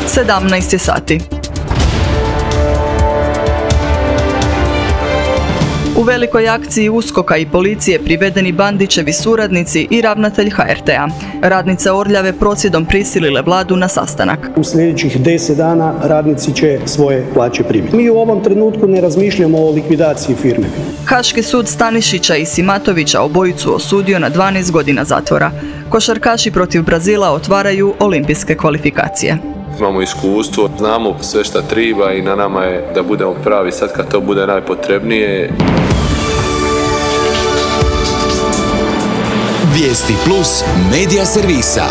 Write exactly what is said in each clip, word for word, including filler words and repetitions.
sedamnaest je sati. U velikoj akciji uskoka i policije privedeni Bandićevi suradnici i ravnatelj ha er te a. Radnice Orljave prosvjedom prisilile vladu na sastanak. U sljedećih deset dana radnici će svoje plaće primiti. Mi u ovom trenutku ne razmišljamo o likvidaciji firme. Haški sud Stanišića i Simatovića obojicu osudio na dvanaest godina zatvora. Košarkaši protiv Brazila otvaraju olimpijske kvalifikacije. Imamo iskustvo, znamo sve šta treba i na nama je da budemo pravi sad kad to bude najpotrebnije. Vijesti plus medija servisa.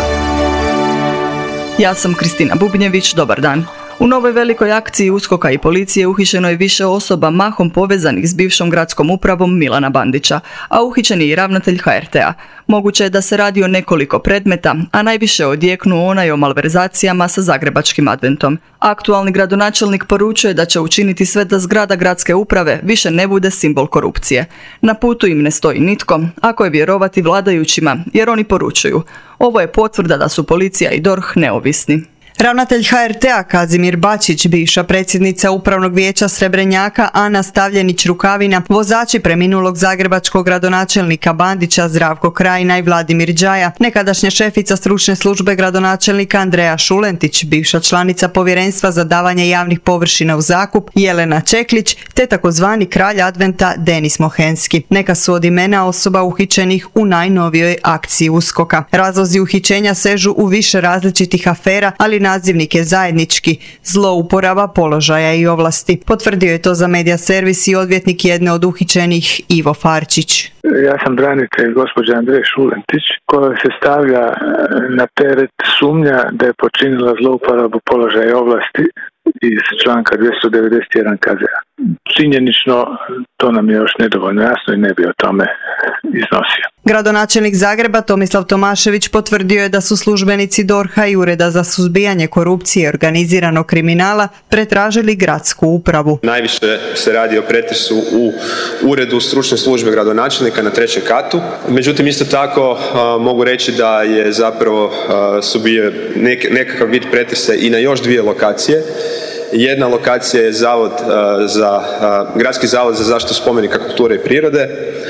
Ja sam Kristina Bubnjević, dobar dan. U novoj velikoj akciji uskoka i policije uhićeno je više osoba mahom povezanih s bivšom gradskom upravom Milana Bandića, a uhićen je i ravnatelj ha er te a. Moguće je da se radi o nekoliko predmeta, a najviše odjeknu onaj o malverzacijama sa zagrebačkim adventom. Aktualni gradonačelnik poručuje da će učiniti sve da zgrada gradske uprave više ne bude simbol korupcije. Na putu im ne stoji nitko, ako je vjerovati vladajućima, jer oni poručuju. Ovo je potvrda da su policija i dorh neovisni. Ravnatelj ha er te a Kazimir Bačić, bivša predsjednica Upravnog vijeća Srebrenjaka Ana Stavljenić-Rukavina, vozači preminulog zagrebačkog gradonačelnika Bandića Zdravko Krajina i Vladimir Đaja, nekadašnja šefica stručne službe gradonačelnika Andreja Šulentić, bivša članica povjerenstva za davanje javnih površina u zakup Jelena Čeklić, te takozvani kralj adventa Denis Mohenski. Neka su od imena osoba uhićenih u najnovijoj akciji uskoka. Razlozi uhićenja sežu u više različitih afera, ali nazivnik je zajednički, zlouporaba položaja i ovlasti. Potvrdio je to za medija servis i odvjetnik jedne od uhićenih Ivo Farčić. Ja sam branitelj gospođa Andreja Šulentić, koja se stavlja na teret sumnja da je počinila zlouporabu položaja i ovlasti iz članka dvjesto devedeset jedan ka ze a. Činjenično to nam je još nedovoljno jasno i ne bi o tome iznosio. Gradonačelnik Zagreba Tomislav Tomašević potvrdio je da su službenici dorha i Ureda za suzbijanje korupcije i organiziranog kriminala pretražili gradsku upravu. Najviše se radi o pretresu u Uredu stručne službe gradonačelnika na trećem katu. Međutim, isto tako a, mogu reći da je zapravo a, su bio nek, nekakav vid pretresa i na još dvije lokacije. Jedna lokacija je zavod a, za, a, Gradski zavod za zaštitu spomenika kulture i prirode,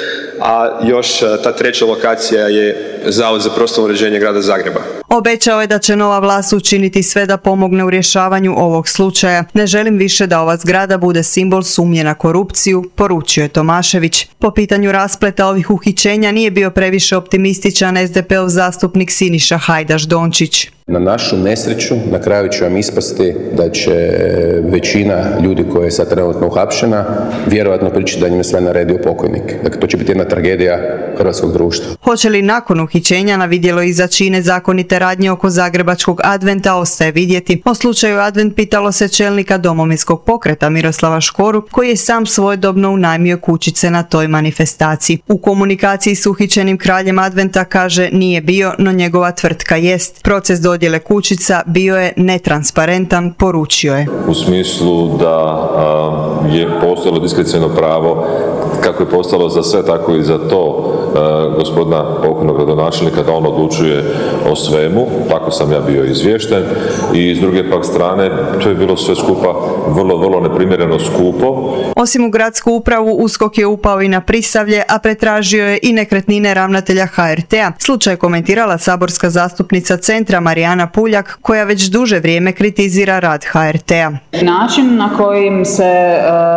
a još ta treća lokacija je Zavod za prostorno uređenje grada Zagreba. Obećao je da će nova vlast učiniti sve da pomogne u rješavanju ovog slučaja. Ne želim više da ova zgrada bude simbol sumnje na korupciju, poručio je Tomašević. Po pitanju raspleta ovih uhićenja nije bio previše optimističan es de pe ov zastupnik Siniša Hajdaš Dončić. Na našu nesreću, na kraju će vam ispasti da će većina ljudi koja je sad trenutno uhapšena vjerojatno pričati da njima sve naredio pokojnik. Dakle, to će biti jedna tragedija hrvatskog društva. Hoće li nakon uhićenja na vidjelo izaći nezakonite radnje oko zagrebačkog adventa, ostaje vidjeti. O slučaju advent pitalo se čelnika Domovinskog pokreta Miroslava Škoru, koji je sam svojedobno unajmio kućice na toj manifestaciji. U komunikaciji s uhićenim kraljem adventa kaže nije bio, no njegova tvrtka jest. Proces dodjele kućica bio je netransparentan, poručio je. U smislu da a, je postojalo diskreciono pravo, kako je postalo za sve, tako i za to a, gospodina pokojnog gradonačelnika, da on odlučuje o svemu. Tako sam ja bio izvješten i s druge pak strane to je bilo sve skupa vrlo, vrlo neprimjereno skupo. Osim u gradsku upravu, USKOK je upao i na Prisavlje, a pretražio je i nekretnine ravnatelja ha er te a. Slučaj komentirala saborska zastupnica Centra Marijana Puljak, koja već duže vrijeme kritizira rad ha er te a. Način na kojim se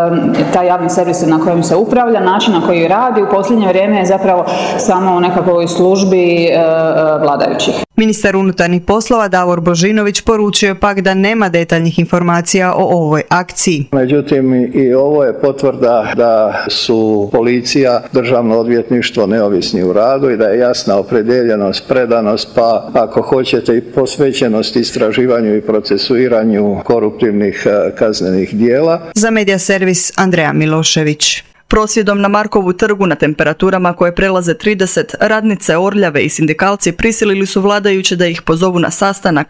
taj javni servis na kojem se upravlja, način na koji radi u posljednje vrijeme je zapravo samo u nekakvoj službi vladajućih. Ministar unutarnjih poslova Davor Božinović poručio je pak da nema detaljnih informacija o ovoj akciji. Međutim, i ovo je potvrda da su policija, državno odvjetništvo neovisni u radu i da je jasna opredjeljenost, predanost, pa ako hoćete i posvećenost istraživanju i procesuiranju koruptivnih kaznenih dijela. Za medija servis Andreja Milošević. Prosvjedom na Markovu trgu na temperaturama koje prelaze trideset, radnice Orljave i sindikalci prisilili su vladajuće da ih pozovu na sastanak,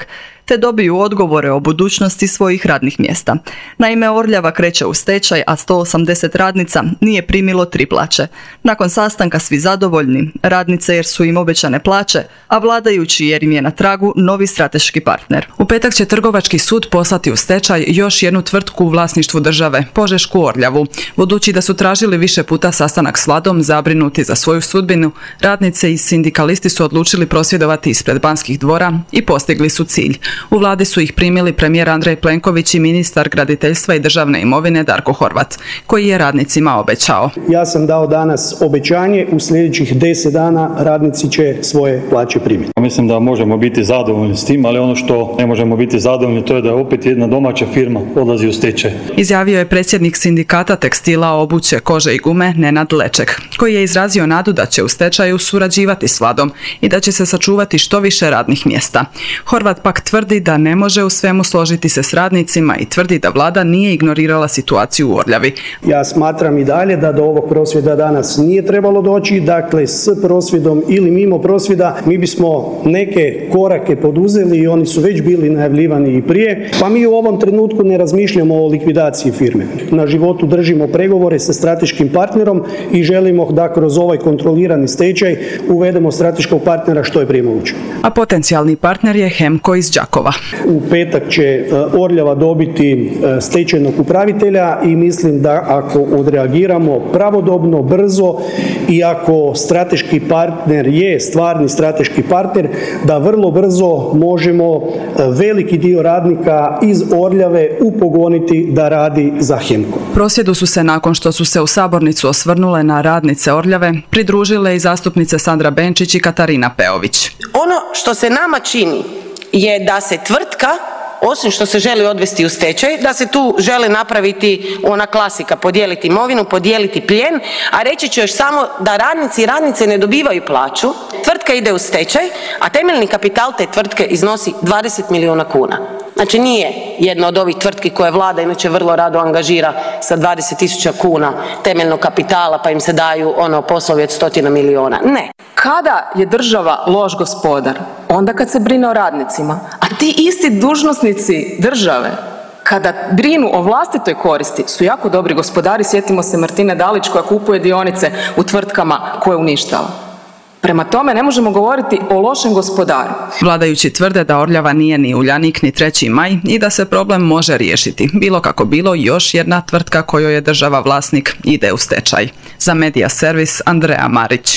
te dobiju odgovore o budućnosti svojih radnih mjesta. Naime, Orljava kreće u stečaj, a sto osamdeset radnica nije primilo tri plaće. Nakon sastanka svi zadovoljni, radnice jer su im obećane plaće, a vladajući jer im je na tragu novi strateški partner. U petak će Trgovački sud poslati u stečaj još jednu tvrtku u vlasništvu države, Požešku Orljavu. Budući da su tražili više puta sastanak s vladom, zabrinuti za svoju sudbinu, radnice i sindikalisti su odlučili prosvjedovati ispred Banskih dvora i postigli su cilj. U vladi su ih primili premijer Andrej Plenković i ministar graditeljstva i državne imovine Darko Horvat, koji je radnicima obećao. Ja sam dao danas obećanje, u sljedećih deset dana radnici će svoje plaće primiti. Mislim da možemo biti zadovoljni s tim, ali ono što ne možemo biti zadovoljni to je da opet jedna domaća firma odlazi u stečaj. Izjavio je predsjednik sindikata tekstila, obuće, kože i gume Nenad Leček, koji je izrazio nadu da će u stečaju surađivati s vladom i da će se sačuvati što više radnih mjesta. Horvat pak tvrdi da ne može u svemu složiti se s radnicima i tvrdi da vlada nije ignorirala situaciju u Orljavi. Ja smatram i dalje da do ovog prosvjeda danas nije trebalo doći, dakle s prosvjedom ili mimo prosvjeda mi bismo neke korake poduzeli i oni su već bili najavljivani i prije, pa mi u ovom trenutku ne razmišljamo o likvidaciji firme. Na životu držimo pregovore sa strateškim partnerom i želimo da kroz ovaj kontrolirani stečaj uvedemo strateškog partnera što je prije moguće. A potencijalni partner je Hemko iz Đakova. U petak će Orljava dobiti stečajnog upravitelja i mislim da ako odreagiramo pravodobno, brzo i ako strateški partner je stvarni strateški partner, da vrlo brzo možemo veliki dio radnika iz Orljave upogoniti da radi za Hemko. Prosvjedu su se, nakon što su se u sabornicu osvrnule na radnice Orljave, pridružile i zastupnice Sandra Benčić i Katarina Peović. Ono što se nama čini je da se tvrtka, osim što se želi odvesti u stečaj, da se tu žele napraviti ona klasika, podijeliti imovinu, podijeliti plijen, a reći ću još samo da radnici i radnice ne dobivaju plaću, tvrtka ide u stečaj, a temeljni kapital te tvrtke iznosi dvadeset milijuna kuna. Znači nije jedna od ovih tvrtki koje vlada inače vrlo rado angažira sa dvadeset tisuća kuna temeljnog kapitala pa im se daju ono poslovi od stotina milijuna. Ne. Kada je država loš gospodar? Onda kad se brine o radnicima. A ti isti dužnosnici države kada brinu o vlastitoj koristi su jako dobri gospodari. Sjetimo se Martine Dalić koja kupuje dionice u tvrtkama koje uništava. Prema tome ne možemo govoriti o lošem gospodaru. Vladajući tvrde da Orljava nije ni Uljanik ni treći maj i da se problem može riješiti. Bilo kako bilo, još jedna tvrtka kojoj je država vlasnik ide u stečaj. Za Medija servis Andreja Marić.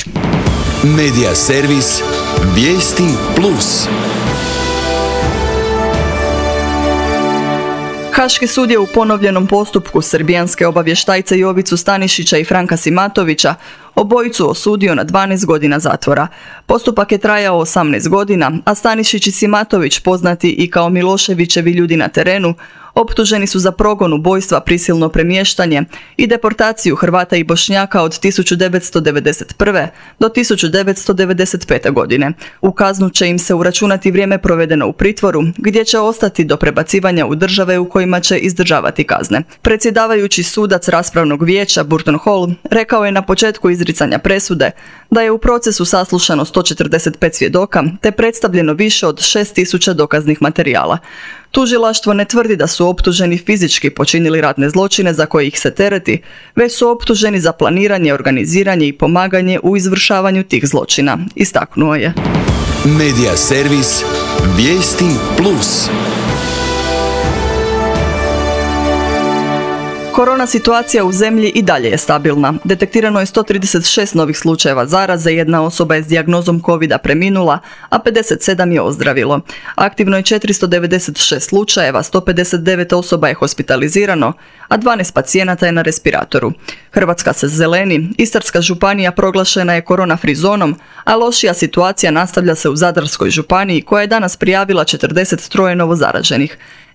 Medija servis Vijesti plus. Haški sud je u ponovljenom postupku srbijanske obavještajce Jovicu Stanišića i Franka Simatovića obojicu osudio na dvanaest godina zatvora. Postupak je trajao osamnaest godina, a Stanišić i Simatović, poznati i kao Miloševićevi ljudi na terenu, optuženi su za progon ubojstva, prisilno premještanje i deportaciju Hrvata i Bošnjaka od tisuću devetsto devedeset prve. do tisuću devetsto devedeset pete. godine. U kaznu će im se uračunati vrijeme provedeno u pritvoru, gdje će ostati do prebacivanja u države u kojima će izdržavati kazne. Predsjedavajući sudac raspravnog vijeća Burton Hall rekao je na početku izricanja presude da je u procesu saslušano sto četrdeset pet svjedoka te predstavljeno više od šest tisuća dokaznih materijala. Tužilaštvo ne tvrdi da su optuženi fizički počinili ratne zločine za koje ih se tereti, već su optuženi za planiranje, organiziranje i pomaganje u izvršavanju tih zločina, istaknuo je. Medija servis Vijesti plus. Korona situacija u zemlji i dalje je stabilna. Detektirano je sto trideset šest novih slučajeva zaraze, jedna osoba je s dijagnozom kovida preminula, a pedeset sedam je ozdravilo. Aktivno je četiristo devedeset šest slučajeva, sto pedeset devet osoba je hospitalizirano, a dvanaest pacijenata je na respiratoru. Hrvatska se zeleni, Istarska županija proglašena je korona free zonom, a lošija situacija nastavlja se u Zadarskoj županiji koja je danas prijavila četrdeset tri novozaraženih.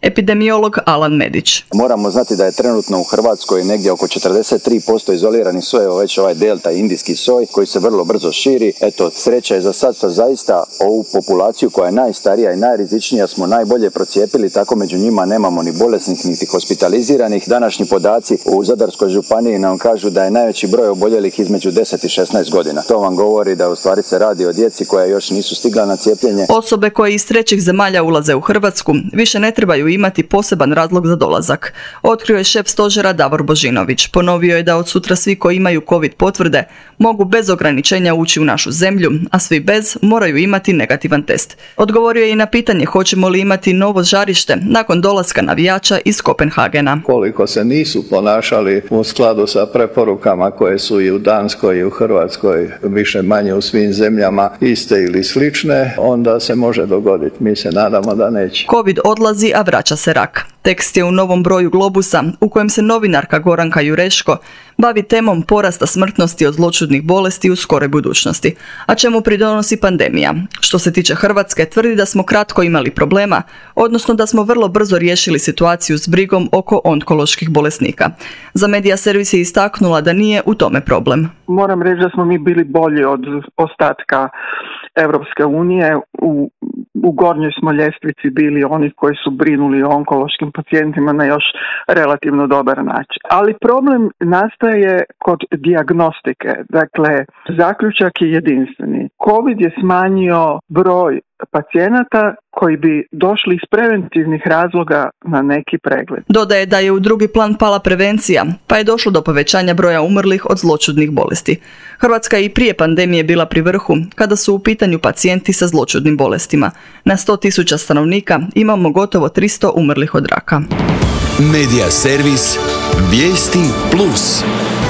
Epidemiolog Alan Medić. Moramo znati da je trenutno u Hrvatskoj negdje oko četrdeset tri posto izoliranih sojeva, već ovaj delta indijski soj koji se vrlo brzo širi. Eto, sreća je za sad što zaista ovu populaciju koja je najstarija i najrizičnija smo najbolje procijepili, tako među njima nemamo ni bolesnih niti hospitaliziranih. Današnji podaci u Zadarskoj županiji nam kažu da je najveći broj oboljelih između deset i šesnaest godina. To vam govori da u stvari se radi o djeci koja još nisu stigla na cijepljenje. Osobe koje iz trećih zemalja ulaze u Hrvatsku više ne trebaju imati poseban razlog za dolazak. Otkrio je šef stožera Davor Božinović. Ponovio je da od sutra svi koji imaju COVID potvrde mogu bez ograničenja ući u našu zemlju, a svi bez moraju imati negativan test. Odgovorio je i na pitanje hoćemo li imati novo žarište nakon dolaska navijača iz Kopenhagena. Koliko se nisu ponašali u skladu sa preporukama koje su i u Danskoj i u Hrvatskoj više manje u svim zemljama iste ili slične, onda se može dogoditi. Mi se nadamo da neće. COVID odlazi, a vraća se rak. Tekst je u novom broju Globusa u kojem se novinarka Goranka Jureško bavi temom porasta smrtnosti od zloćudnih bolesti u skoroj budućnosti, a čemu pridonosi pandemija. Što se tiče Hrvatske, tvrdi da smo kratko imali problema, odnosno da smo vrlo brzo riješili situaciju s brigom oko onkoloških bolesnika. Za Medija servis je istaknula da nije u tome problem. Moram reći da smo mi bili bolji od ostatka Europske unije. U, u gornjoj smo ljestvici bili oni koji su brinuli o onkološkim pacijentima na još relativno dobar način. Ali problem nastaje kod dijagnostike. Dakle, zaključak je jedinstveni. COVID je smanjio broj pacijenata koji bi došli iz preventivnih razloga na neki pregled. Dodaje da je u drugi plan pala prevencija, pa je došlo do povećanja broja umrlih od zloćudnih bolesti. Hrvatska je i prije pandemije bila pri vrhu kada su u pitanju pacijenti sa zloćudnim bolestima. Na sto tisuća stanovnika imamo gotovo tristo umrlih od raka. Medija servis Vijesti plus.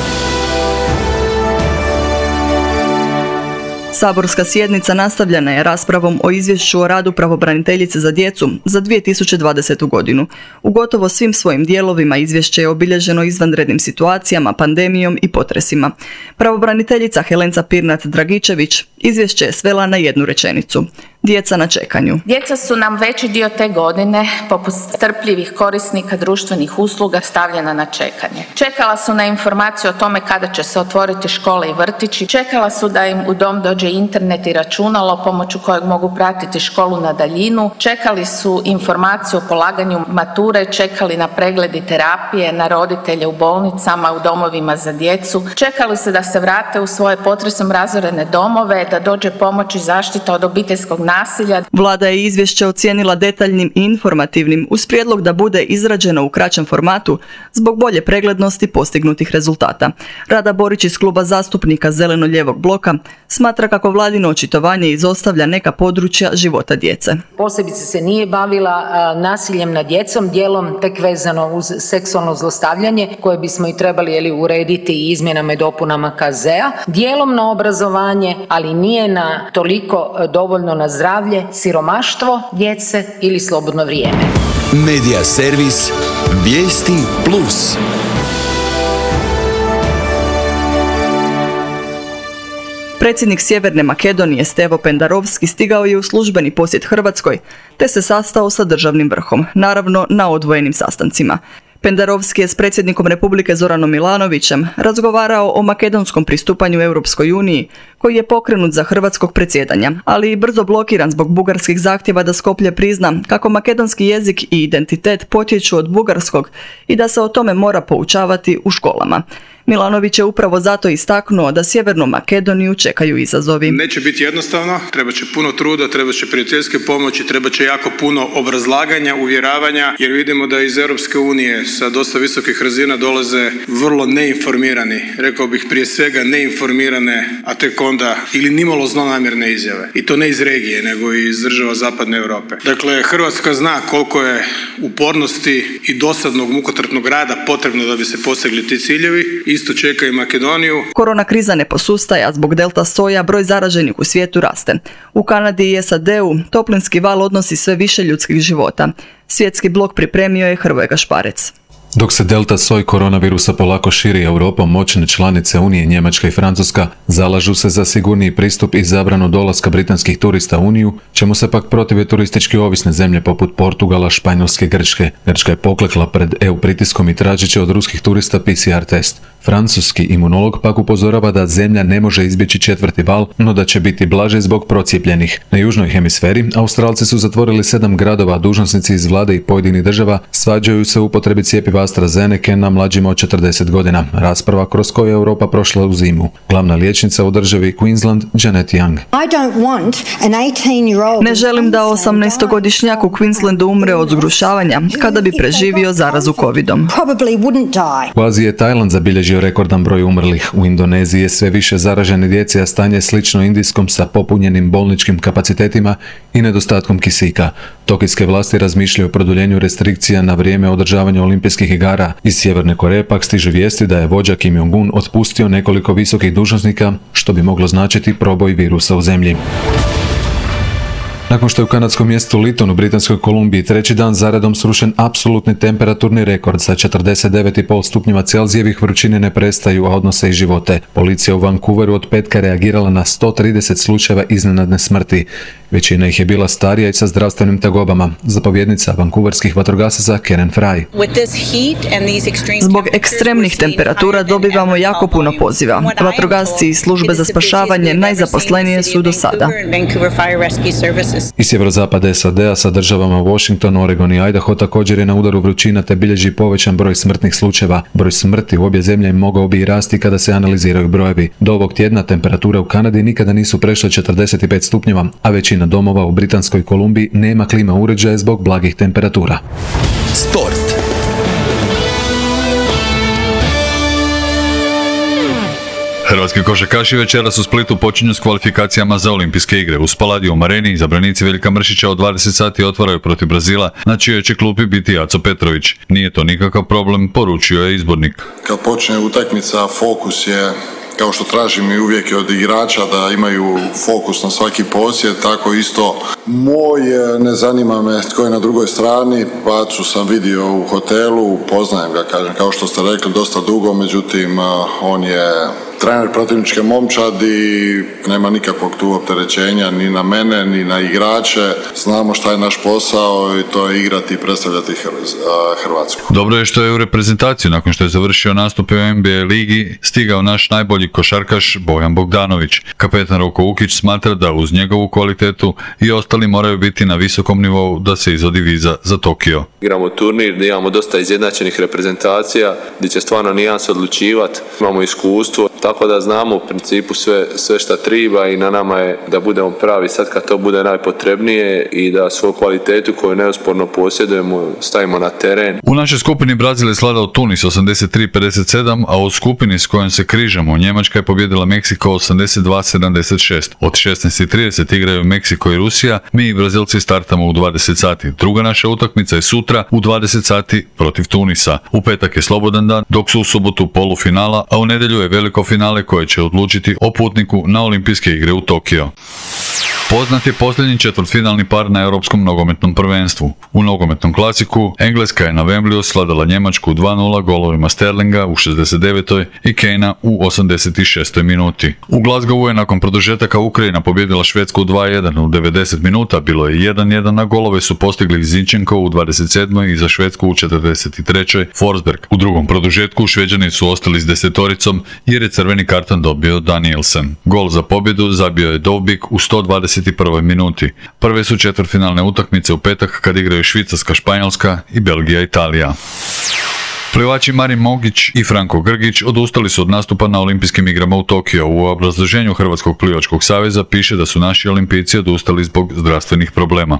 Saborska sjednica nastavljena je raspravom o izvješću o radu pravobraniteljice za djecu za dvije tisuće dvadesetu godinu. U gotovo svim svojim dijelovima izvješće je obilježeno izvanrednim situacijama, pandemijom i potresima. Pravobraniteljica Helenca Pirnat Dragičević izvješće je svela na jednu rečenicu. Djeca na čekanju. Djeca su nam veći dio te godine, poput strpljivih korisnika društvenih usluga, stavljena na čekanje. Čekala su na informaciju o tome kada će se otvoriti škole i vrtići, čekala su da im u dom dođe internet i računalo pomoću kojeg mogu pratiti školu na daljinu, čekali su informaciju o polaganju mature, čekali na pregled i terapije, na roditelje u bolnicama, u domovima za djecu, čekali se da se vrate u svoje potresom razorene domove, da dođe pomoć i zaštita od obiteljskog nasilja. Vlada je izvješće ocijenila detaljnim i informativnim uz prijedlog da bude izrađeno u kraćem formatu zbog bolje preglednosti postignutih rezultata. Rada Borić iz kluba zastupnika Zeleno-lijevog bloka smatra kako vladino očitovanje izostavlja neka područja života djece. Posebice se nije bavila a, nasiljem nad djecom, dijelom tek vezano uz seksualno zlostavljanje koje bismo i trebali jeli, urediti i izmjenama i dopunama K Z-a, dijelom na obrazovanje, ali nije na toliko a, dovoljno na zdravlje, siromaštvo djece ili slobodno vrijeme. Medija servis Vijesti plus. Predsjednik Sjeverne Makedonije Stevo Pendarovski stigao je u službeni posjet Hrvatskoj te se sastao sa državnim vrhom, naravno na odvojenim sastancima. Pendarovski je s predsjednikom Republike Zoranom Milanovićem razgovarao o makedonskom pristupanju Europskoj uniji, koji je pokrenut za hrvatskog predsjedanja, ali i brzo blokiran zbog bugarskih zahtjeva da Skoplje prizna kako makedonski jezik i identitet potječu od bugarskog i da se o tome mora poučavati u školama. Milanović je upravo zato istaknuo da Sjevernu Makedoniju čekaju izazovi. Neće biti jednostavno, treba će puno truda, treba će prijateljske pomoći, treba će jako puno obrazlaganja, uvjeravanja, jer vidimo da iz Europske unije sa dosta visokih razina dolaze vrlo neinformirani, rekao bih prije svega neinformirane, a tek onda ili nimalo zlonamjerne izjave. I to ne iz regije, nego i iz država zapadne Europe. Dakle, Hrvatska zna koliko je upornosti i dosadnog mukotrpnog rada potrebno da bi se postigli ti ciljevi. Isto čeka i Makedoniju. Korona kriza ne posustaje, a zbog delta soja broj zaraženih u svijetu raste. U Kanadi i S A D-u toplinski val odnosi sve više ljudskih života. Svjetski blok pripremio je Hrvoje Gašparec. Dok se delta soj koronavirusa polako širi Europom, moćne članice Unije Njemačka i Francuska zalažu se za sigurniji pristup i zabranu dolaska britanskih turista u Uniju, čemu se pak protive turistički ovisne zemlje poput Portugala, Španjolske, Grčke. Grčka je poklekla pred E U pritiskom i tražit će od ruskih turista P C R test. Francuski imunolog pak upozorava da zemlja ne može izbjeći četvrti val, no da će biti blaže zbog procijepljenih. Na južnoj hemisferi Australci su zatvorili sedam gradova, a dužnosnici iz vlade i pojedinih država svađaju se u upotrebi cjepiva AstraZeneca na mlađima od četrdeset godina. Rasprava kroz koju je Europa prošla u zimu. Glavna liječnica u državi Queensland, Janet Young. Ne želim da osamnaestogodišnjak u Queenslandu umre od zgrušavanja kada bi preživio zarazu covidom. U Aziji je Tajland zabilježio rekordan broj umrlih. U Indoneziji je sve više zaražene djece, a stanje je slično indijskom sa popunjenim bolničkim kapacitetima i nedostatkom kisika. Tokijske vlasti razmišljaju o produljenju restrikcija na vrijeme održavanja olimpijskih igara. Iz Sjeverne Koreje pak stižu vijesti da je vođa Kim Jong-un otpustio nekoliko visokih dužnosnika, što bi moglo značiti proboj virusa u zemlji. Nakon što je u kanadskom mjestu Lytton u Britanskoj Kolumbiji treći dan zaredom srušen apsolutni temperaturni rekord sa četrdeset devet zarez pet stupnjeva Celzijevih, vrućine ne prestaju, a odnose i živote. Policija u Vancouveru od petka reagirala na sto trideset slučajeva iznenadne smrti. Većina ih je bila starija i sa zdravstvenim tegobama. Zapovjednica vancouverskih vatrogasaca Karen Fry. Zbog ekstremnih temperatura dobivamo jako puno poziva. Vatrogasci i službe za spašavanje najzaposlenije su do sada. I sjeverozapad S A D-a sa državama Washington, Oregon i Idaho također je na udaru vrućina te bilježi povećan broj smrtnih slučajeva. Broj smrti u obje zemlje mogao bi i rasti kada se analiziraju brojevi. Do ovog tjedna temperature u Kanadi nikada nisu prešle četrdeset pet stupnjeva, a većina domova u Britanskoj Kolumbiji nema klima uređaje zbog blagih temperatura. Sport. Hrvatski košarkaši večeras u Splitu počinju s kvalifikacijama za olimpijske igre. U Spaladium areni izabranici Veljka Mršića od dvadeset sati otvaraju protiv Brazila, na čijoj će klupi biti Aco Petrović. Nije to nikakav problem, poručio je izbornik. Kad počne utakmica, fokus je, kao što tražim i uvijek od igrača da imaju fokus na svaki posjed, tako isto moj, ne zanima me tko je na drugoj strani, Pacu sam vidio u hotelu, poznajem ga, kažem, kao što ste rekli, dosta dugo, međutim, on je trener protivničke momčadi, nema nikakvog tu opterećenja ni na mene, ni na igrače. Znamo šta je naš posao i to je igrati i predstavljati Hrvatsku. Dobro je što je u reprezentaciju, nakon što je završio nastupe u N B A ligi, stigao naš najbolji košarkaš Bojan Bogdanović. Kapetan Roko Ukić smatra da uz njegovu kvalitetu i ostali moraju biti na visokom nivou da se izvodi viza za Tokio. Igramo turnir gdje imamo dosta izjednačenih reprezentacija, gdje će stvarno nijanse odlučivati, imamo iskustvo, tako da znamo u principu sve, sve šta triba i na nama je da budemo pravi sad kad to bude najpotrebnije i da svoju kvalitetu koju neosporno posjedujemo stavimo na teren. U našoj skupini Brazil je sladao Tunis osamdeset tri pedeset sedam, a u skupini s kojom se križamo Njemačka je pobijedila Meksiko osamdeset dva sedamdeset šest. Od šesnaest i trideset igraju Meksiko i Rusija, mi i Brazilci startamo u dvadeset sati. Druga naša utakmica je sutra u dvadeset sati protiv Tunisa. U petak je slobodan dan, dok su u subotu polufinala, a u nedjelju je veliko finale koje će odlučiti o putniku na olimpijske igre u Tokio. Poznat je posljednji četvrtfinalni par na Europskom nogometnom prvenstvu. U nogometnom klasiku Engleska je na Wembleyu sladala Njemačku dva nula golovima Sterlinga u šezdeset devetoj i Kanea u osamdeset šestoj minuti. U Glasgowu je nakon produžetaka Ukrajina pobjedila Švedsku dva jedan u devedeset minuta, bilo je jedan jedan, na golove su postigli Zinchenko u dvadeset sedmoj i za Švedsku u četrdeset trećoj Forsberg. U drugom produžetku Šveđani su ostali s desetoricom jer je crveni karton dobio Danielsen. Gol za pobjedu zabio je Dovbik u sto dvadeset prvoj minuti. Prve su četvrtfinalne utakmice u petak kad igraju Švicarska, Španjolska i Belgija, Italija. Plivači Marin Mogić i Franko Grgić odustali su od nastupa na olimpijskim igrama u Tokio. U obrazloženju Hrvatskog plivačkog saveza piše da su naši olimpijci odustali zbog zdravstvenih problema.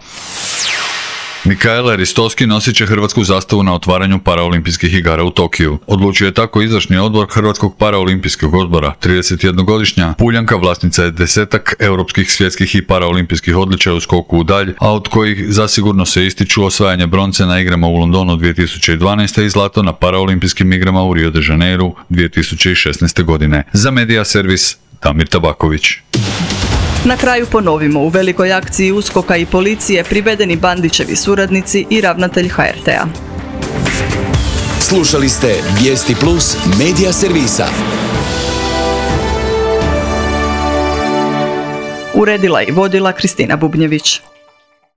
Mikaela Ristovski nosit će hrvatsku zastavu na otvaranju paraolimpijskih igara u Tokiju. Odlučio je tako izvršni odbor Hrvatskog paraolimpijskog odbora. tridesetjednogodišnja Puljanka vlasnica je desetak europskih, svjetskih i paraolimpijskih odličaja u skoku u dalj, a od kojih zasigurno se ističu osvajanje bronce na igrama u Londonu dvije tisuće dvanaeste i zlato na paraolimpijskim igrama u Rio de Janeiru dvije tisuće šesnaeste godine. Za Media Servis, Damir Tabaković. Na kraju ponovimo, u velikoj akciji uskoka i policije privedeni Bandićevi suradnici i ravnatelj H R T-a. Slušali ste Vijesti Plus medija servisa. Uredila i vodila Kristina Bubnjević.